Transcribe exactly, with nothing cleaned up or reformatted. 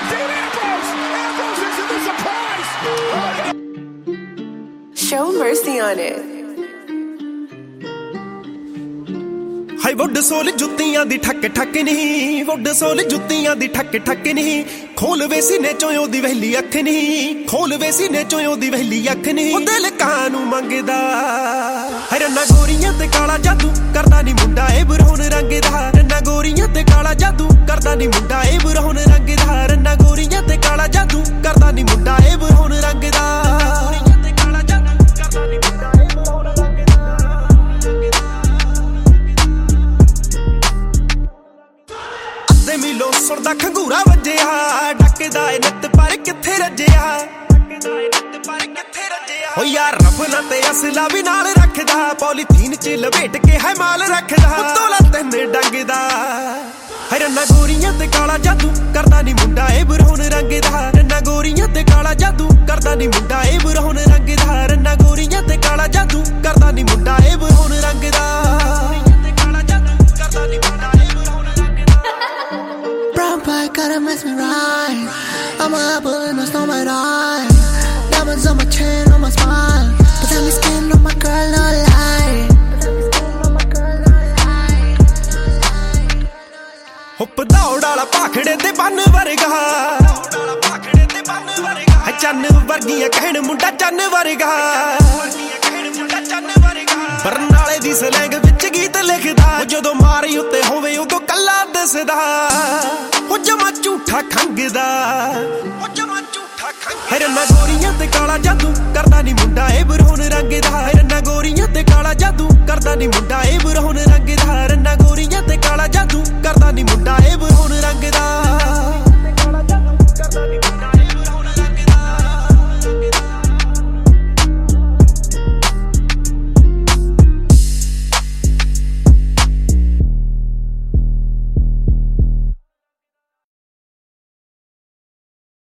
Show mercy on it. High wood sole ਜੁੱਤੀਆਂ ਦੀ ਠੱਕ ਠੱਕ ਨਹੀਂ, ਵੁੱਡ ਸੋਲ ਜੁੱਤੀਆਂ ਦੀ ਠੱਕ ਠੱਕ ਨਹੀਂ, ਖੋਲ ਵੇ ਸੀਨੇ ਚੋਂ ਉਹਦੀ ਵਹਿਲੀ ਅੱਖ ਨਹੀਂ, ਖੋਲ ਵੇ ਸੀਨੇ ਚੋਂ ਉਹਦੀ ਵਹਿਲੀ ਅੱਖ ਨਹੀਂ, ਉਹ ਦਿਲ ਕਾਨੂੰ ਮੰਗਦਾ ਹੈ ਰੰਨਾ ਗੋਰੀਆਂ ਤੇ ਕਾਲਾ ਜਾਦੂ ਕਰਦਾ ਨੀ ਮੁੰਡਾ ਇਹ ਬਰਹੁਣ ਰੰਗ ਦਾ, ਰੰਨਾ ਗੋਰੀਆਂ ਤੇ ਕਾਲਾ ਜਾਦੂ ਕਰਦਾ ਨੀ ਮੁੰਡਾ ਇਹ ਬਰਹੁਣ ਰੰਗ ਦਾ, ਰੰਨਾ ਗੋਰੀਆਂ ਤੇ ਕਾਲਾ ਜਾਦੂ ਕਰਦਾ ਨੀ ਮੁੰਡਾ ਇਹ ਬਰਹੁਣ ਰੰਗ ਦਾ। ਮਿਲੋ ਸੁਣਦਾ ਖੰਗੂਰਾ ਵੱਜਿਆ, ਡੱਕਦਾ ਏ ਨਿੱਤ ਪਰ ਕਿੱਥੇ ਰੱਜਿਆ, ਓ ਯਾਰ ਰੱਬ ਨਾ ਤੇ ਅਸਲਾ ਵੀ ਨਾਲ ਰੱਖਦਾ, ਪੋਲੀਥੀਨ ਚ ਲਪੇਟ ਕੇ ਹੈ ਮਾਲ ਰੱਖਦਾ, ਤੋਲਾ ਤਿੰਨ ਡੰਗਦਾ ਹੈ ਰੰਨਾ ਗੋਰੀਆਂ ਤੇ ਕਾਲਾ ਜਾਦੂ ਕਰਦਾ ਨੀ ਮੁੰਡਾ ਇਹ ਬਰਹੁਣ ਰੰਗ ਦਾ, ਰੰਨਾ ਗੋਰੀਆਂ ਤੇ ਕਾਲਾ ਜਾਦੂ ਕਰਦਾ ਨੀ ਮੁੰਡਾ ਇਹ ਬਰਹੁਣ ਰੰਗ ਦਾ, ਰੰਨਾ ਗੋਰੀਆਂ ਤੇ ਕਾਲਾ ਜਾਦੂ ਕਰਦਾ ਨੀ ਮੁੰਡਾ ਇਹ ਬਰਹੁਣ ਰੰਗ ਦਾ। Boy, gotta mess me right. I'm a apple in a snow my eye. Diamonds on my chin, on my spine. But tell me skin on my girl, no lie. ਹੁੱਪ ਦੌੜ ਵਾਲਾ ਭਾਖੜੇ ਤੇ ਬੰਨ ਵਰਗਾ, ਚੰਨ ਵਰਗੀਆਂ ਕਹਿਣ ਮੁੰਡਾ ਚੰਨ ਵਰਗਾ, ਬਰਨਾਲੇ ਦੀ ਸਲੈਂਗ ਵਿੱਚ ਗੀਤ ਲਿਖਦਾ, ਜਦੋਂ ਮਾਰੀ ਉੱਤੇ ਹੋਵੇ ਉਦੋਂ ਕੱਲਾ ਦਿਸਦਾ, ਉਹ ਜਮਾ ਝੂਠਾ ਖੰਗਦਾ, ਉਹ ਜਮਾ ਝੂਠਾ ਖੰਗਦਾ। ਰੰਨਾ ਗੋਰੀਆਂ ਤੇ ਕਾਲਾ ਜਾਦੂ ਕਰਦਾ ਨੀ ਮੁੰਡਾ ਇਹ ਬਰਹੁਣ ਰੰਗ ਦਾ, ਰੰਨਾ ਗੋਰੀਆਂ ਤੇ ਕਾਲਾ ਜਾਦੂ ਕਰਦਾ ਨੀ ਮੁੰਡਾ ਇਹ ਬਰਹੁਣ ਰੰਗ ਦਾ।